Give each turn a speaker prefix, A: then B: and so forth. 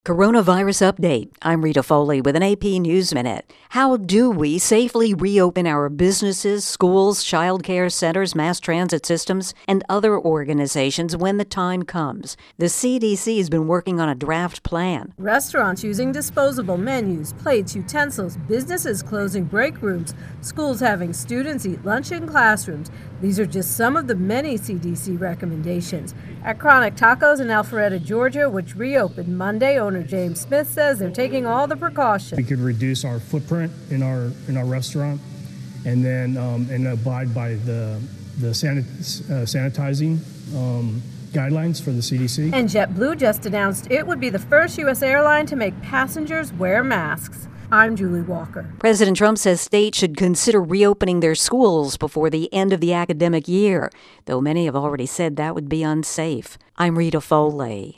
A: Coronavirus update. I'm Rita Foley with an AP News Minute. How do we safely reopen our businesses, schools, child care centers, mass transit systems, and other organizations when the time comes? The CDC has been working on a draft plan.
B: Restaurants using disposable menus, plates, utensils, businesses closing break rooms, schools having students eat lunch in classrooms. These are just some of the many CDC recommendations. At Chronic Tacos in Alpharetta, Georgia, which reopened Monday, owner James Smith says they're taking all the precautions.
C: We could reduce our footprint in our restaurant, and then and abide by the sanitizing guidelines for the CDC.
B: And JetBlue just announced it would be the first U.S. airline to make passengers wear masks. I'm Julie Walker.
A: President Trump says states should consider reopening their schools before the end of the academic year, though many have already said that would be unsafe. I'm Rita Foley.